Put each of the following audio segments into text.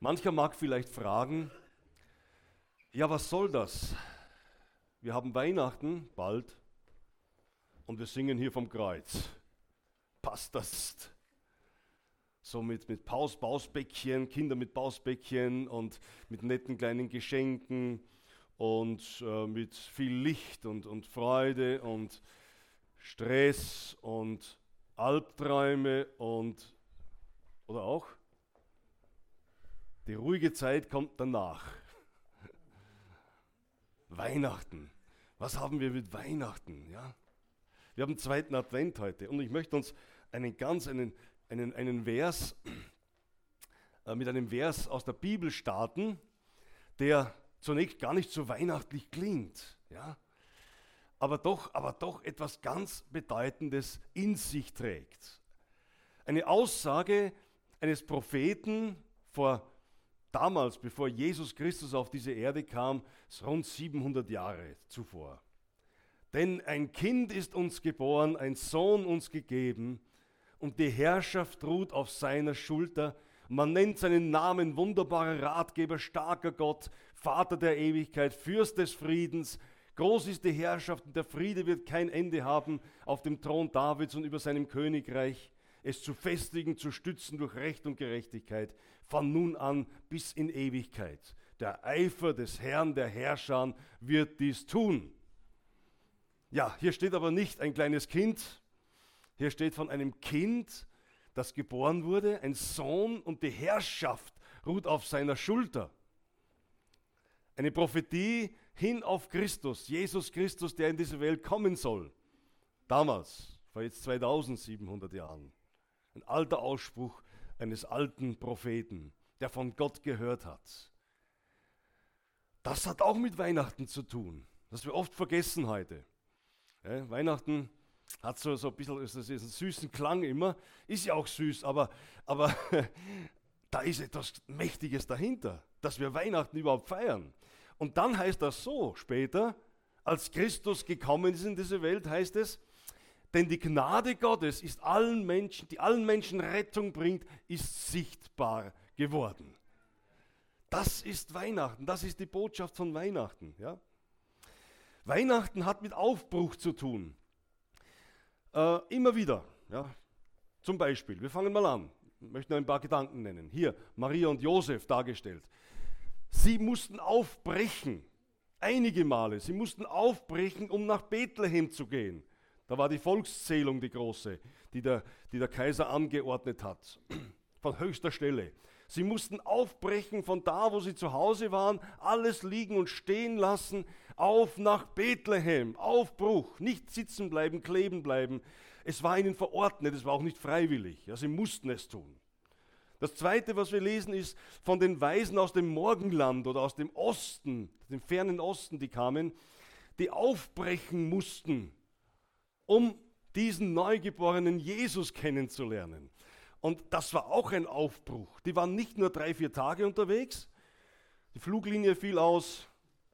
Mancher mag vielleicht fragen, ja, was soll das? Wir haben Weihnachten bald und wir singen hier vom Kreuz. Passt das? So mit Pausbäckchen, Kinder mit Pausbäckchen und mit netten kleinen Geschenken und mit viel Licht und Freude und Stress und Albträume oder auch? Die ruhige Zeit kommt danach. Weihnachten. Was haben wir mit Weihnachten? Ja? Wir haben den zweiten Advent heute und ich möchte uns mit einem Vers aus der Bibel starten, der zunächst gar nicht so weihnachtlich klingt, ja? aber doch etwas ganz Bedeutendes in sich trägt. Eine Aussage eines Propheten damals, bevor Jesus Christus auf diese Erde kam, ist rund 700 Jahre zuvor. Denn ein Kind ist uns geboren, ein Sohn uns gegeben, und die Herrschaft ruht auf seiner Schulter. Man nennt seinen Namen wunderbarer Ratgeber, starker Gott, Vater der Ewigkeit, Fürst des Friedens. Groß ist die Herrschaft und der Friede wird kein Ende haben auf dem Thron Davids und über seinem Königreich, es zu festigen, zu stützen durch Recht und Gerechtigkeit, von nun an bis in Ewigkeit. Der Eifer des Herrn der Herrscher wird dies tun. Ja, hier steht aber nicht ein kleines Kind, hier steht von einem Kind, das geboren wurde, ein Sohn, und die Herrschaft ruht auf seiner Schulter. Eine Prophetie hin auf Christus, Jesus Christus, der in diese Welt kommen soll. Damals, vor jetzt 2700 Jahren. Ein alter Ausspruch eines alten Propheten, der von Gott gehört hat. Das hat auch mit Weihnachten zu tun, das wir oft vergessen heute. Ja, Weihnachten hat so ein bisschen einen süßen Klang immer, ist ja auch süß, aber da ist etwas Mächtiges dahinter, dass wir Weihnachten überhaupt feiern. Und dann heißt das so später, als Christus gekommen ist in diese Welt, heißt es, denn die Gnade Gottes ist allen Menschen, die allen Menschen Rettung bringt, ist sichtbar geworden. Das ist Weihnachten, das ist die Botschaft von Weihnachten. Ja? Weihnachten hat mit Aufbruch zu tun. Immer wieder. Ja? Zum Beispiel, wir fangen mal an. Ich möchte noch ein paar Gedanken nennen. Hier, Maria und Josef dargestellt. Sie mussten aufbrechen, einige Male. Sie mussten aufbrechen, um nach Bethlehem zu gehen. Da war die Volkszählung die große, die der Kaiser angeordnet hat, von höchster Stelle. Sie mussten aufbrechen von da, wo sie zu Hause waren, alles liegen und stehen lassen, auf nach Bethlehem, Aufbruch, nicht sitzen bleiben, kleben bleiben. Es war ihnen verordnet, es war auch nicht freiwillig, ja, sie mussten es tun. Das Zweite, was wir lesen, ist von den Weisen aus dem Morgenland oder aus dem Osten, dem fernen Osten, die kamen, die aufbrechen mussten, um diesen neugeborenen Jesus kennenzulernen. Und das war auch ein Aufbruch. Die waren nicht nur 3-4 Tage unterwegs, die Fluglinie fiel aus,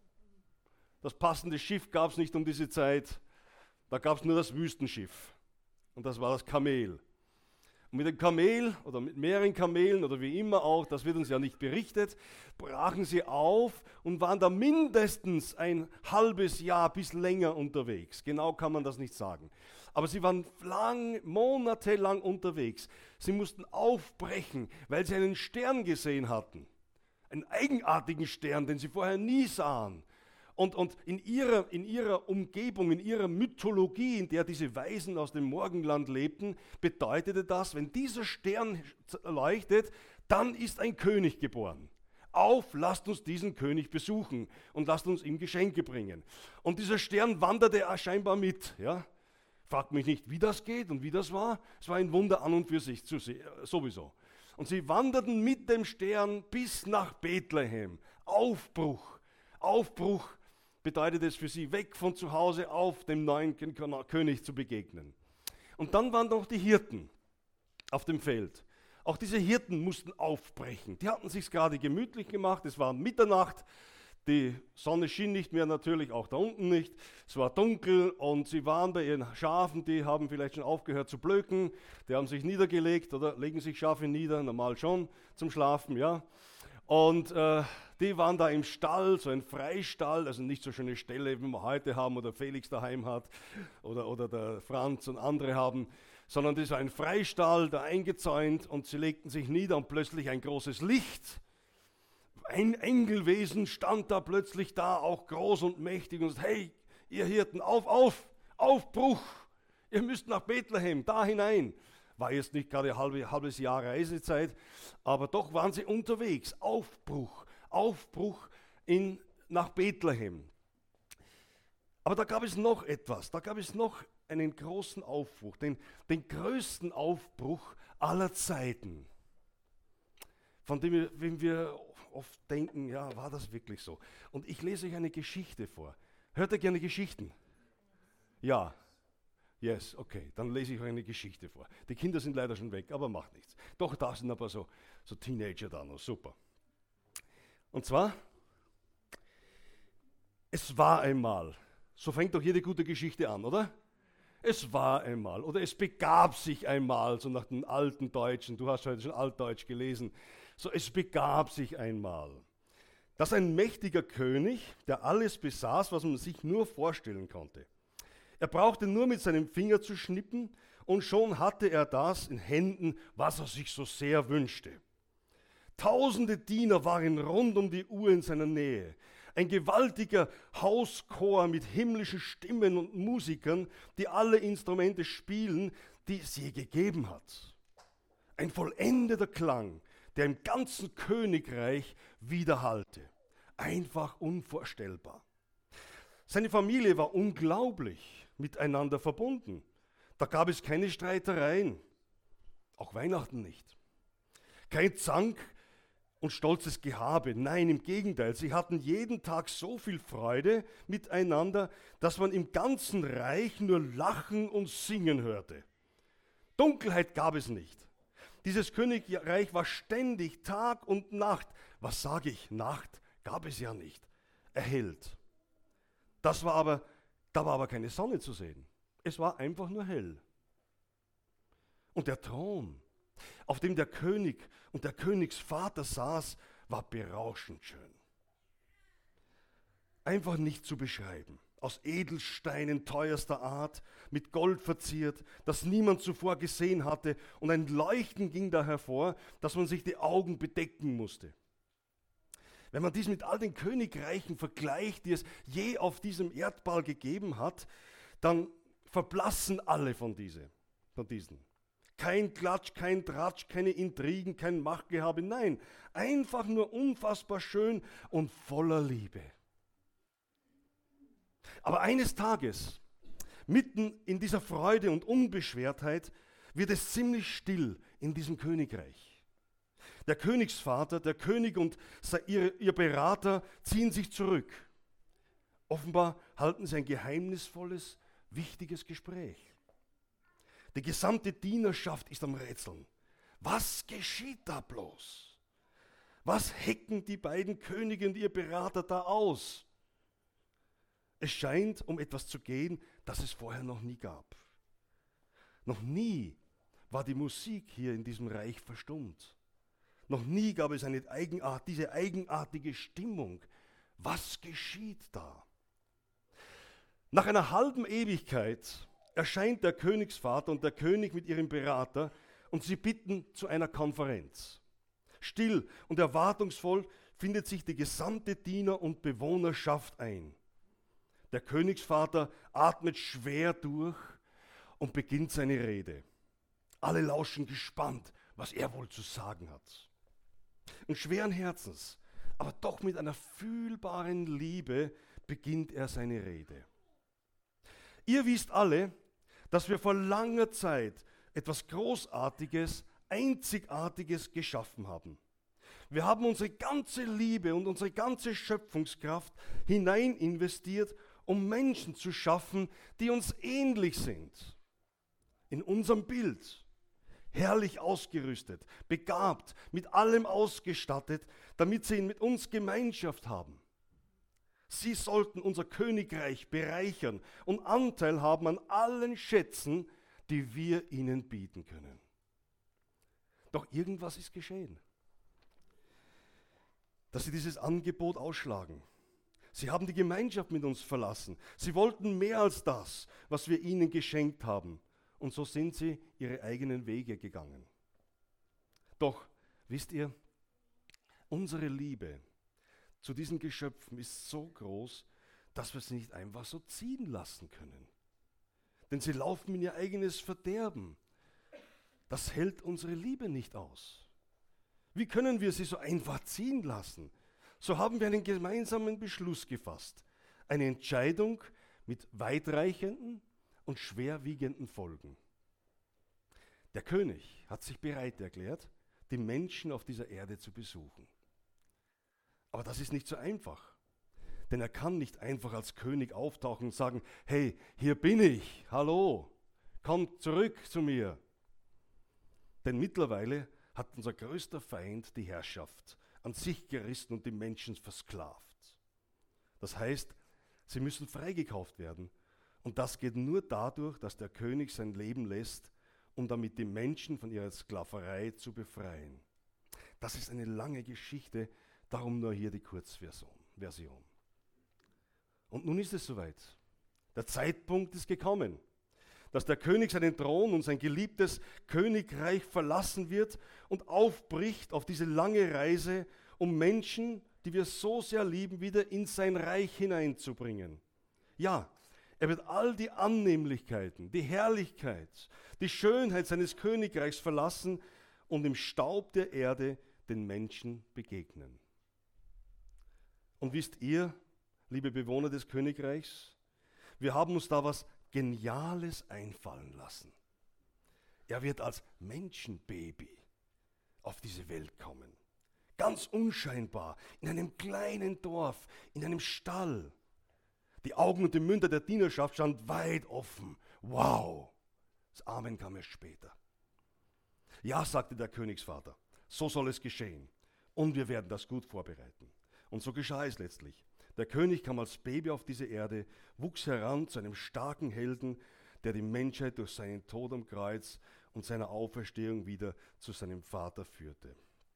das passende Schiff gab es nicht um diese Zeit, da gab es nur das Wüstenschiff und das war das Kamel. Und mit dem Kamel oder mit mehreren Kamelen oder wie immer auch, das wird uns ja nicht berichtet, brachen sie auf und waren da mindestens ein halbes Jahr bis länger unterwegs. Genau kann man das nicht sagen. Aber sie waren monatelang unterwegs. Sie mussten aufbrechen, weil sie einen Stern gesehen hatten. Einen eigenartigen Stern, den sie vorher nie sahen. Und in ihrer Umgebung, in ihrer Mythologie, in der diese Weisen aus dem Morgenland lebten, bedeutete das, wenn dieser Stern leuchtet, dann ist ein König geboren. Auf, lasst uns diesen König besuchen und lasst uns ihm Geschenke bringen. Und dieser Stern wanderte scheinbar mit. Ja? Fragt mich nicht, wie das geht und wie das war. Es war ein Wunder an und für sich, sowieso. Und sie wanderten mit dem Stern bis nach Bethlehem. Aufbruch bedeutet es für sie, weg von zu Hause auf dem neuen König zu begegnen. Und dann waren noch die Hirten auf dem Feld. Auch diese Hirten mussten aufbrechen. Die hatten sich gerade gemütlich gemacht, es war Mitternacht, die Sonne schien nicht mehr, natürlich auch da unten nicht. Es war dunkel und sie waren bei ihren Schafen, die haben vielleicht schon aufgehört zu blöken, die haben sich niedergelegt oder legen sich Schafe nieder, normal schon zum Schlafen, ja. Und die waren da im Stall, so ein Freistall, also nicht so schöne Stelle, wie wir heute haben oder Felix daheim hat oder der Franz und andere haben, sondern das war ein Freistall, da eingezäunt und sie legten sich nieder und plötzlich ein großes Licht. Ein Engelwesen stand da plötzlich da, auch groß und mächtig und sagte, hey, ihr Hirten, Aufbruch, ihr müsst nach Bethlehem, da hinein. War jetzt nicht gerade ein halbes Jahr Reisezeit, aber doch waren sie unterwegs. Aufbruch nach Bethlehem. Aber da gab es noch etwas, da gab es noch einen großen Aufbruch, den größten Aufbruch aller Zeiten, von dem wir oft denken, ja, war das wirklich so? Und ich lese euch eine Geschichte vor. Hört ihr gerne Geschichten? Ja. Yes, okay, dann lese ich euch eine Geschichte vor. Die Kinder sind leider schon weg, aber macht nichts. Doch, da sind aber so Teenager da noch, super. Und zwar, es war einmal, so fängt doch jede gute Geschichte an, oder? Es war einmal, oder es begab sich einmal, so nach dem alten Deutschen, du hast heute schon Altdeutsch gelesen, so es begab sich einmal, dass ein mächtiger König, der alles besaß, was man sich nur vorstellen konnte. Er brauchte nur mit seinem Finger zu schnippen und schon hatte er das in Händen, was er sich so sehr wünschte. Tausende Diener waren rund um die Uhr in seiner Nähe. Ein gewaltiger Hauschor mit himmlischen Stimmen und Musikern, die alle Instrumente spielen, die es je gegeben hat. Ein vollendeter Klang, der im ganzen Königreich widerhallte. Einfach unvorstellbar. Seine Familie war unglaublich miteinander verbunden. Da gab es keine Streitereien, auch Weihnachten nicht. Kein Zank und stolzes Gehabe, nein, im Gegenteil, sie hatten jeden Tag so viel Freude miteinander, dass man im ganzen Reich nur Lachen und Singen hörte. Dunkelheit gab es nicht. Dieses Königreich war ständig Tag und Nacht, was sage ich, Nacht gab es ja nicht, erhellt. Da war aber keine Sonne zu sehen. Es war einfach nur hell. Und der Thron, auf dem der König und der Königsvater saß, war berauschend schön. Einfach nicht zu beschreiben. Aus Edelsteinen teuerster Art, mit Gold verziert, das niemand zuvor gesehen hatte, und ein Leuchten ging da hervor, dass man sich die Augen bedecken musste. Wenn man dies mit all den Königreichen vergleicht, die es je auf diesem Erdball gegeben hat, dann verblassen alle von diesen. Kein Klatsch, kein Tratsch, keine Intrigen, kein Machtgehabe, nein, einfach nur unfassbar schön und voller Liebe. Aber eines Tages, mitten in dieser Freude und Unbeschwertheit, wird es ziemlich still in diesem Königreich. Der Königsvater, der König und ihr Berater ziehen sich zurück. Offenbar halten sie ein geheimnisvolles, wichtiges Gespräch. Die gesamte Dienerschaft ist am Rätseln. Was geschieht da bloß? Was hecken die beiden Könige und ihr Berater da aus? Es scheint um etwas zu gehen, das es vorher noch nie gab. Noch nie war die Musik hier in diesem Reich verstummt. Noch nie gab es diese eigenartige Stimmung. Was geschieht da? Nach einer halben Ewigkeit erscheint der Königsvater und der König mit ihrem Berater und sie bitten zu einer Konferenz. Still und erwartungsvoll findet sich die gesamte Diener- und Bewohnerschaft ein. Der Königsvater atmet schwer durch und beginnt seine Rede. Alle lauschen gespannt, was er wohl zu sagen hat. Und schweren Herzens, aber doch mit einer fühlbaren Liebe beginnt er seine Rede. Ihr wisst alle, dass wir vor langer Zeit etwas Großartiges, Einzigartiges geschaffen haben. Wir haben unsere ganze Liebe und unsere ganze Schöpfungskraft hinein investiert, um Menschen zu schaffen, die uns ähnlich sind. In unserem Bild. Herrlich ausgerüstet, begabt, mit allem ausgestattet, damit sie mit uns Gemeinschaft haben. Sie sollten unser Königreich bereichern und Anteil haben an allen Schätzen, die wir ihnen bieten können. Doch irgendwas ist geschehen. dass sie dieses Angebot ausschlagen. Sie haben die Gemeinschaft mit uns verlassen. Sie wollten mehr als das, was wir ihnen geschenkt haben. Und so sind sie ihre eigenen Wege gegangen. Doch, wisst ihr, unsere Liebe zu diesen Geschöpfen ist so groß, dass wir sie nicht einfach so ziehen lassen können. Denn sie laufen in ihr eigenes Verderben. Das hält unsere Liebe nicht aus. Wie können wir sie so einfach ziehen lassen? So haben wir einen gemeinsamen Beschluss gefasst. Eine Entscheidung mit weitreichenden und schwerwiegenden Folgen. Der König hat sich bereit erklärt, die Menschen auf dieser Erde zu besuchen. Aber das ist nicht so einfach. Denn er kann nicht einfach als König auftauchen und sagen, hey, hier bin ich, hallo, kommt zurück zu mir. Denn mittlerweile hat unser größter Feind die Herrschaft an sich gerissen und die Menschen versklavt. Das heißt, sie müssen freigekauft werden. Und das geht nur dadurch, dass der König sein Leben lässt, um damit die Menschen von ihrer Sklaverei zu befreien. Das ist eine lange Geschichte, darum nur hier die Kurzversion. Und nun ist es soweit. Der Zeitpunkt ist gekommen, dass der König seinen Thron und sein geliebtes Königreich verlassen wird und aufbricht auf diese lange Reise, um Menschen, die wir so sehr lieben, wieder in sein Reich hineinzubringen. Ja, er wird all die Annehmlichkeiten, die Herrlichkeit, die Schönheit seines Königreichs verlassen und im Staub der Erde den Menschen begegnen. Und wisst ihr, liebe Bewohner des Königreichs, wir haben uns da was Geniales einfallen lassen. Er wird als Menschenbaby auf diese Welt kommen. Ganz unscheinbar, in einem kleinen Dorf, in einem Stall. Die Augen und die Münder der Dienerschaft standen weit offen. Wow! Das Amen kam erst später. Ja, sagte der Königsvater, so soll es geschehen. Und wir werden das gut vorbereiten. Und so geschah es letztlich. Der König kam als Baby auf diese Erde, wuchs heran zu einem starken Helden, der die Menschheit durch seinen Tod am Kreuz und seine Auferstehung wieder zu seinem Vater führte.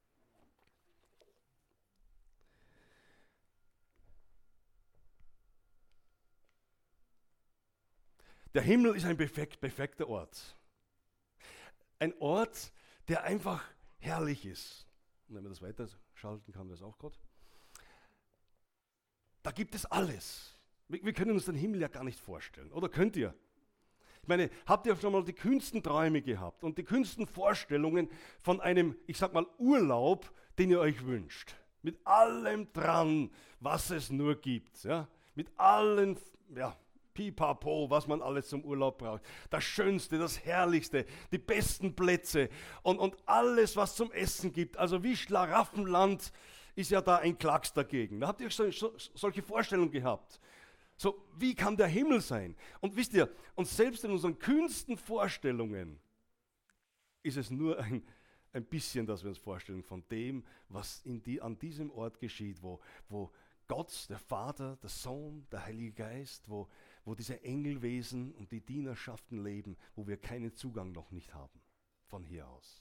Der Himmel ist ein perfekter Ort. Ein Ort, der einfach herrlich ist. Und wenn man das weiterschalten kann, wäre es auch gut. Da gibt es alles. Wir können uns den Himmel ja gar nicht vorstellen. Oder könnt ihr? Ich meine, habt ihr schon mal die kühnsten Träume gehabt und die kühnsten Vorstellungen von einem, ich sag mal, Urlaub, den ihr euch wünscht? Mit allem dran, was es nur gibt. Ja? Mit allen, ja, Pipapo, was man alles zum Urlaub braucht. Das Schönste, das Herrlichste, die besten Plätze und alles, was zum Essen gibt. Also wie Schlaraffenland ist ja da ein Klacks dagegen. Da habt ihr solche Vorstellungen gehabt. So, wie kann der Himmel sein? Und wisst ihr, und selbst in unseren kühnsten Vorstellungen ist es nur ein bisschen, dass wir uns vorstellen von dem, was an diesem Ort geschieht, wo Gott, der Vater, der Sohn, der Heilige Geist, wo diese Engelwesen und die Dienerschaften leben, wo wir keinen Zugang noch nicht haben von hier aus.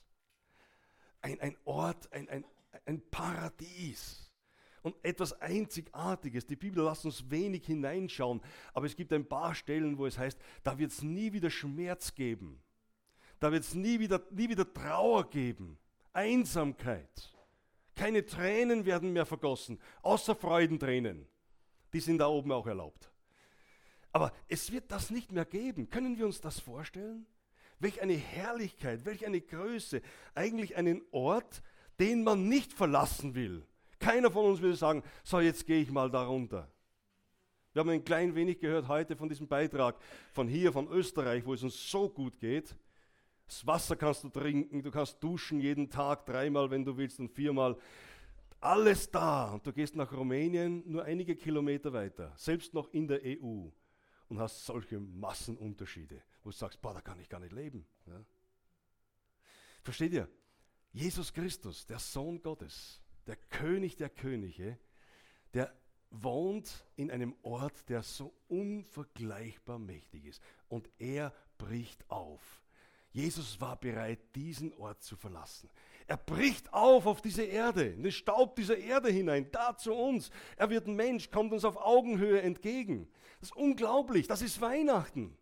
Ein Ort, ein Paradies und etwas Einzigartiges. Die Bibel lässt uns wenig hineinschauen, aber es gibt ein paar Stellen, wo es heißt, da wird es nie wieder Schmerz geben. Da wird es nie wieder Trauer geben, Einsamkeit. Keine Tränen werden mehr vergossen, außer Freudentränen. Die sind da oben auch erlaubt. Aber es wird das nicht mehr geben. Können wir uns das vorstellen? Welch eine Herrlichkeit, welch eine Größe. Eigentlich einen Ort, den man nicht verlassen will. Keiner von uns würde sagen, so jetzt gehe ich mal da runter. Wir haben ein klein wenig gehört heute von diesem Beitrag von hier, von Österreich, wo es uns so gut geht. Das Wasser kannst du trinken, du kannst duschen jeden Tag, 3-mal, wenn du willst und 4-mal. Alles da. Und du gehst nach Rumänien nur einige Kilometer weiter, selbst noch in der EU. Und hast solche Massenunterschiede, wo du sagst, boah, da kann ich gar nicht leben. Ja? Versteht ihr? Jesus Christus, der Sohn Gottes, der König der Könige, der wohnt in einem Ort, der so unvergleichbar mächtig ist. Und er bricht auf. Jesus war bereit, diesen Ort zu verlassen. Er bricht auf diese Erde, in den Staub dieser Erde hinein, da zu uns. Er wird Mensch, kommt uns auf Augenhöhe entgegen. Das ist unglaublich, das ist Weihnachten.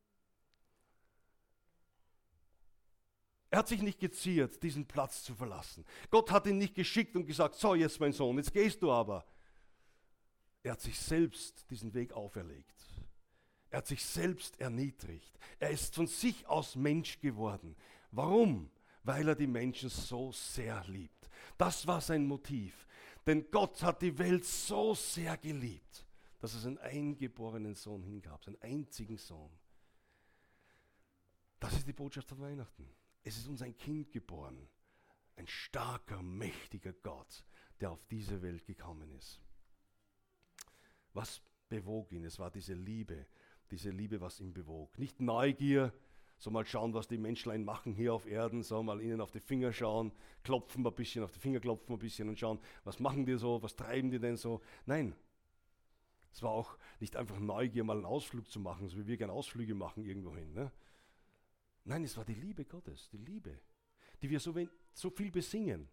Er hat sich nicht geziert, diesen Platz zu verlassen. Gott hat ihn nicht geschickt und gesagt, so jetzt mein Sohn, jetzt gehst du aber. Er hat sich selbst diesen Weg auferlegt. Er hat sich selbst erniedrigt. Er ist von sich aus Mensch geworden. Warum? Weil er die Menschen so sehr liebt. Das war sein Motiv. Denn Gott hat die Welt so sehr geliebt, dass es einen eingeborenen Sohn hingab, seinen einzigen Sohn. Das ist die Botschaft von Weihnachten. Es ist uns ein Kind geboren, ein starker, mächtiger Gott, der auf diese Welt gekommen ist. Was bewog ihn? Es war diese Liebe, was ihn bewog. Nicht Neugier, so mal schauen, was die Menschlein machen hier auf Erden, so mal ihnen auf die Finger schauen, klopfen ein bisschen, auf die Finger klopfen ein bisschen und schauen, was machen die so, was treiben die denn so. Nein, es war auch nicht einfach Neugier, mal einen Ausflug zu machen, so wie wir gerne Ausflüge machen irgendwohin. Ne? Nein, es war die Liebe Gottes, die Liebe, die wir so viel besingen.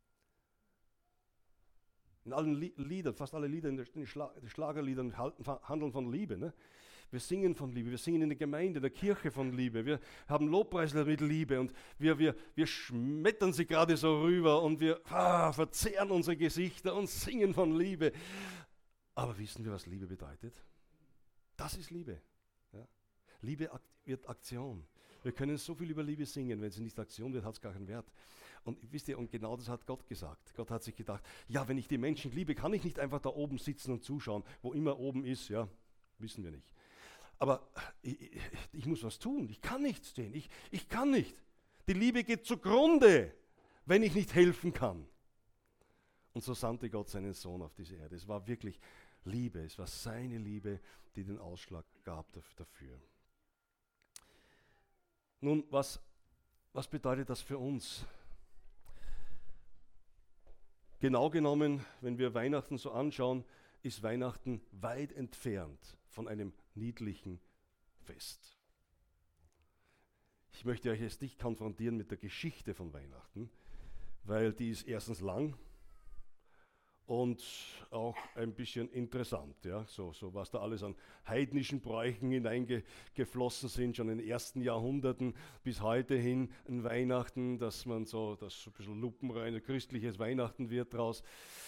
In allen Liedern, fast alle Lieder in den Schlagerliedern handeln von Liebe. Ne? Wir singen von Liebe, wir singen in der Gemeinde, in der Kirche von Liebe. Wir haben Lobpreislieder mit Liebe und wir schmettern sie gerade so rüber und wir verzehren unsere Gesichter und singen von Liebe. Aber wissen wir, was Liebe bedeutet? Das ist Liebe. Ja? Liebe wird Aktion. Wir können so viel über Liebe singen, wenn sie nicht Aktion wird, hat es gar keinen Wert. Und wisst ihr, und genau das hat Gott gesagt. Gott hat sich gedacht, ja, wenn ich die Menschen liebe, kann ich nicht einfach da oben sitzen und zuschauen, wo immer oben ist, ja, wissen wir nicht. Aber ich muss was tun, ich kann nichts tun, ich kann nicht. Die Liebe geht zugrunde, wenn ich nicht helfen kann. Und so sandte Gott seinen Sohn auf diese Erde. Es war wirklich Liebe, es war seine Liebe, die den Ausschlag gab dafür. Nun, was bedeutet das für uns? Genau genommen, wenn wir Weihnachten so anschauen, ist Weihnachten weit entfernt von einem niedlichen Fest. Ich möchte euch jetzt nicht konfrontieren mit der Geschichte von Weihnachten, weil die ist erstens lang und auch ein bisschen interessant, ja, so was da alles an heidnischen Bräuchen hineingeflossen sind, schon in den ersten Jahrhunderten bis heute hin in Weihnachten, dass man so, dass so ein bisschen lupenrein christliches Weihnachten wird draus.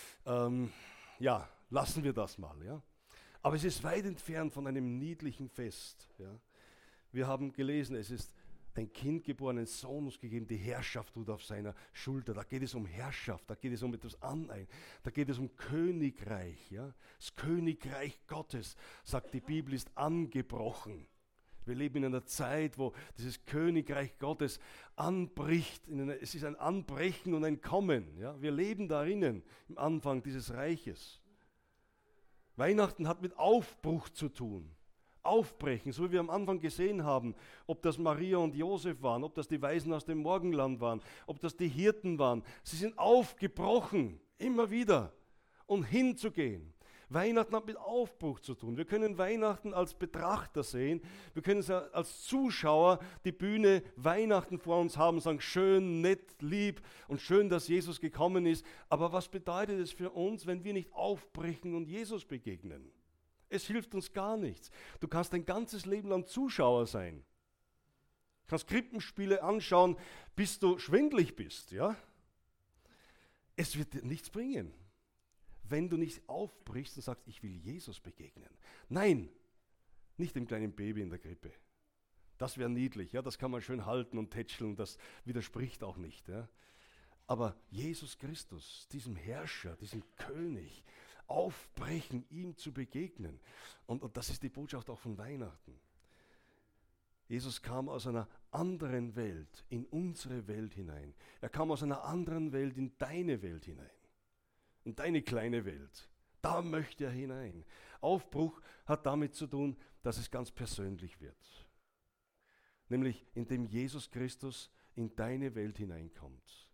Ja, lassen wir das mal, ja. Aber es ist weit entfernt von einem niedlichen Fest, ja. Wir haben gelesen, es ist ein Kind geboren, ein Sohn uns gegeben, die Herrschaft ruht auf seiner Schulter. Da geht es um Herrschaft, da geht es um etwas Anein, da geht es um Königreich. Ja? Das Königreich Gottes, sagt die Bibel, ist angebrochen. Wir leben in einer Zeit, wo dieses Königreich Gottes anbricht. Es ist ein Anbrechen und ein Kommen. Ja? Wir leben darinnen, im Anfang dieses Reiches. Weihnachten hat mit Aufbruch zu tun. Aufbrechen, so wie wir am Anfang gesehen haben, ob das Maria und Josef waren, ob das die Weisen aus dem Morgenland waren, ob das die Hirten waren. Sie sind aufgebrochen, immer wieder, um hinzugehen. Weihnachten hat mit Aufbruch zu tun. Wir können Weihnachten als Betrachter sehen, wir können es als Zuschauer die Bühne Weihnachten vor uns haben, sagen, schön, nett, lieb und schön, dass Jesus gekommen ist. Aber was bedeutet es für uns, wenn wir nicht aufbrechen und Jesus begegnen? Es hilft uns gar nichts. Du kannst dein ganzes Leben lang Zuschauer sein. Du kannst Krippenspiele anschauen, bis du schwindelig bist. Ja? Es wird dir nichts bringen, wenn du nicht aufbrichst und sagst, ich will Jesus begegnen. Nein, nicht dem kleinen Baby in der Krippe. Das wäre niedlich, ja? Das kann man schön halten und tätscheln, das widerspricht auch nicht. Ja? Aber Jesus Christus, diesem Herrscher, diesem König, aufbrechen, ihm zu begegnen. Und das ist die Botschaft auch von Weihnachten. Jesus kam aus einer anderen Welt in unsere Welt hinein. Er kam aus einer anderen Welt in deine Welt hinein. In deine kleine Welt. Da möchte er hinein. Aufbruch hat damit zu tun, dass es ganz persönlich wird. Nämlich indem Jesus Christus in deine Welt hineinkommt.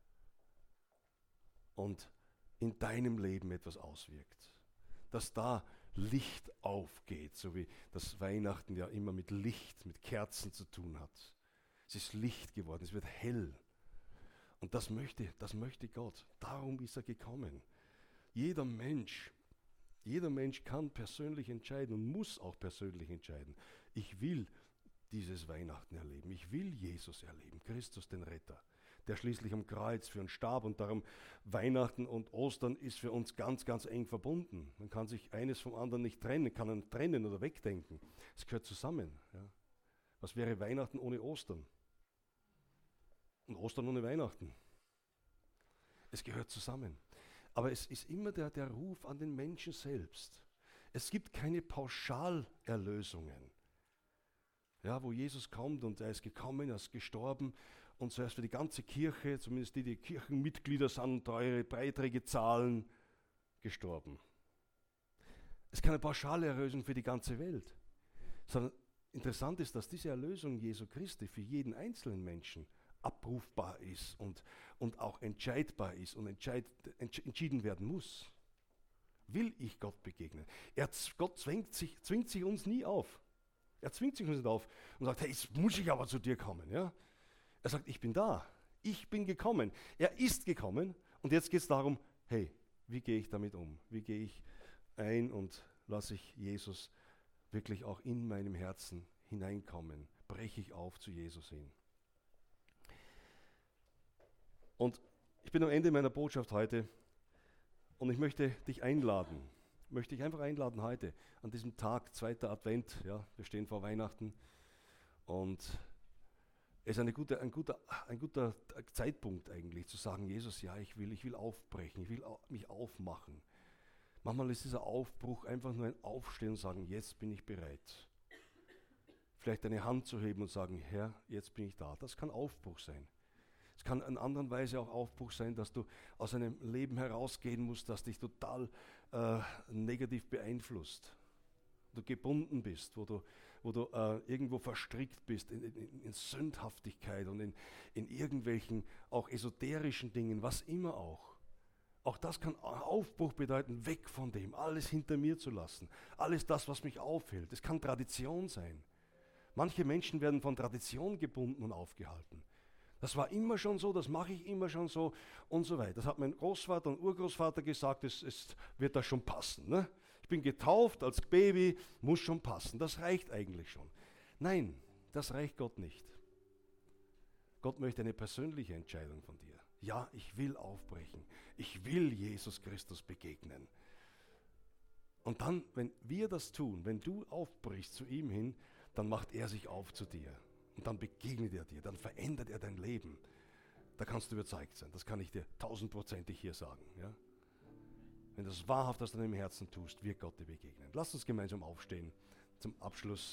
Und in deinem Leben etwas auswirkt. Dass da Licht aufgeht, so wie das Weihnachten ja immer mit Licht, mit Kerzen zu tun hat. Es ist Licht geworden, es wird hell. Und das möchte Gott. Darum ist er gekommen. Jeder Mensch kann persönlich entscheiden und muss auch persönlich entscheiden. Ich will dieses Weihnachten erleben. Ich will Jesus erleben, Christus den Retter, der schließlich am Kreuz für uns starb. Und darum Weihnachten und Ostern ist für uns ganz, ganz eng verbunden. Man kann sich eines vom anderen nicht trennen, kann man trennen oder wegdenken. Es gehört zusammen. Ja. Was wäre Weihnachten ohne Ostern? Und Ostern ohne Weihnachten? Es gehört zusammen. Aber es ist immer der Ruf an den Menschen selbst. Es gibt keine Pauschalerlösungen. Ja, wo Jesus kommt und er ist gekommen, er ist gestorben und zuerst für die ganze Kirche, zumindest die Kirchenmitglieder sind, teure Beiträge zahlen, gestorben. Es ist keine pauschale Erlösung für die ganze Welt, sondern interessant ist, dass diese Erlösung Jesu Christi für jeden einzelnen Menschen abrufbar ist und auch entscheidbar ist und entschieden werden muss. Will ich Gott begegnen? Gott zwingt sich uns nie auf. Er zwingt sich uns nicht auf und sagt, hey, jetzt muss ich aber zu dir kommen. Ja? Er sagt, ich bin da, ich bin gekommen. Er ist gekommen und jetzt geht es darum, hey, wie gehe ich damit um? Wie gehe ich ein und lasse ich Jesus wirklich auch in meinem Herzen hineinkommen? Breche ich auf zu Jesus hin? Und ich bin am Ende meiner Botschaft heute und ich möchte dich einladen. Möchte ich einfach einladen heute, an diesem Tag, 2. Advent, ja, wir stehen vor Weihnachten und es ist ein guter Zeitpunkt eigentlich, zu sagen, Jesus, ja, ich will aufbrechen, ich will mich aufmachen. Manchmal ist dieser Aufbruch einfach nur ein Aufstehen und sagen, jetzt bin ich bereit. Vielleicht eine Hand zu heben und sagen, Herr, jetzt bin ich da. Das kann Aufbruch sein. Es kann in anderer Weise auch Aufbruch sein, dass du aus einem Leben herausgehen musst, das dich total negativ beeinflusst. Du gebunden bist, wo du irgendwo verstrickt bist in Sündhaftigkeit und in irgendwelchen auch esoterischen Dingen, was immer auch. Auch das kann Aufbruch bedeuten, weg von dem, alles hinter mir zu lassen. Alles das, was mich aufhält. Es kann Tradition sein. Manche Menschen werden von Tradition gebunden und aufgehalten. Das war immer schon so, das mache ich immer schon so und so weiter. Das hat mein Großvater und Urgroßvater gesagt, es wird das schon passen. Ne? Ich bin getauft als Baby, muss schon passen. Das reicht eigentlich schon. Nein, das reicht Gott nicht. Gott möchte eine persönliche Entscheidung von dir. Ja, ich will aufbrechen. Ich will Jesus Christus begegnen. Und dann, wenn wir das tun, wenn du aufbrichst zu ihm hin, dann macht er sich auf zu dir. Und dann begegnet er dir, dann verändert er dein Leben. Da kannst du überzeugt sein. Das kann ich dir 1000%ig hier sagen. Ja? Wenn du das wahrhaft aus deinem Herzen tust, wird Gott dir begegnen. Lass uns gemeinsam aufstehen zum Abschluss.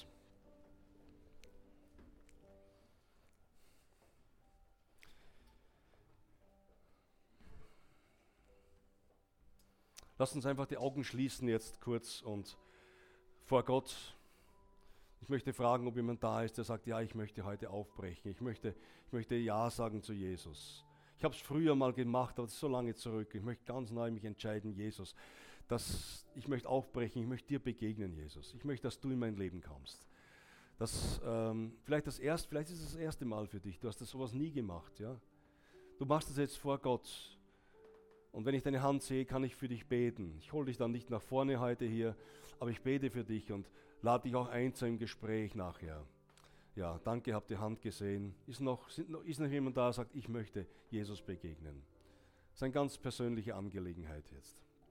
Lass uns einfach die Augen schließen jetzt kurz und vor Gott. Ich möchte fragen, ob jemand da ist, der sagt, ja, ich möchte heute aufbrechen. Ich möchte Ja sagen zu Jesus. Ich habe es früher mal gemacht, aber das ist so lange zurück. Ich möchte ganz neu mich entscheiden, Jesus. Ich möchte aufbrechen, ich möchte dir begegnen, Jesus. Ich möchte, dass du in mein Leben kommst. Vielleicht ist es das erste Mal für dich. Du hast sowas nie gemacht. Ja? Du machst es jetzt vor Gott. Und wenn ich deine Hand sehe, kann ich für dich beten. Ich hole dich dann nicht nach vorne heute hier, aber ich bete für dich und lade dich auch ein zu einem Gespräch nachher. Ja, danke, habt ihr Hand gesehen. Ist noch jemand da, der sagt, ich möchte Jesus begegnen. Das ist eine ganz persönliche Angelegenheit jetzt.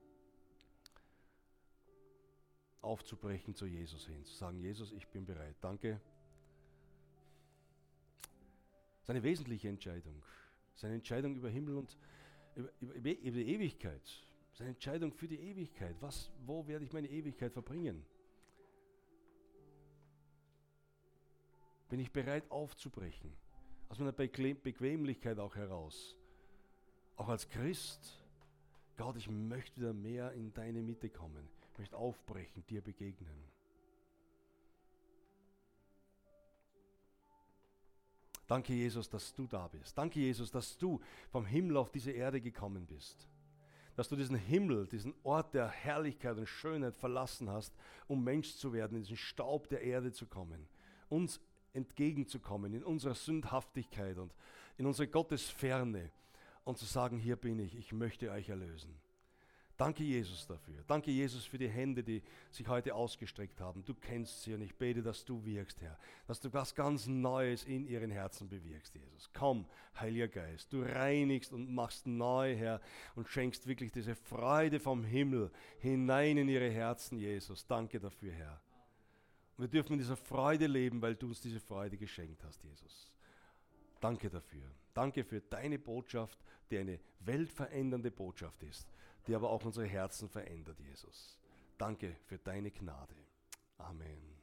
Aufzubrechen zu Jesus hin, zu sagen, Jesus, ich bin bereit. Danke. Das ist eine wesentliche Entscheidung. Das ist eine Entscheidung über Himmel und über die Ewigkeit. Das ist eine Entscheidung für die Ewigkeit. Wo werde ich meine Ewigkeit verbringen? Bin ich bereit aufzubrechen? Aus meiner Bequemlichkeit auch heraus. Auch als Christ, Gott, ich möchte wieder mehr in deine Mitte kommen. Ich möchte aufbrechen, dir begegnen. Danke, Jesus, dass du da bist. Danke, Jesus, dass du vom Himmel auf diese Erde gekommen bist. Dass du diesen Himmel, diesen Ort der Herrlichkeit und Schönheit verlassen hast, um Mensch zu werden, in diesen Staub der Erde zu kommen, uns entgegenzukommen in unserer Sündhaftigkeit und in unserer Gottesferne und zu sagen, hier bin ich möchte euch erlösen. Danke Jesus dafür. Danke Jesus für die Hände, die sich heute ausgestreckt haben. Du kennst sie und ich bete, dass du wirkst, Herr. Dass du was ganz Neues in ihren Herzen bewirkst, Jesus. Komm, Heiliger Geist, du reinigst und machst neu, Herr, und schenkst wirklich diese Freude vom Himmel hinein in ihre Herzen, Jesus. Danke dafür, Herr. Und wir dürfen in dieser Freude leben, weil du uns diese Freude geschenkt hast, Jesus. Danke dafür. Danke für deine Botschaft, die eine weltverändernde Botschaft ist, die aber auch unsere Herzen verändert, Jesus. Danke für deine Gnade. Amen.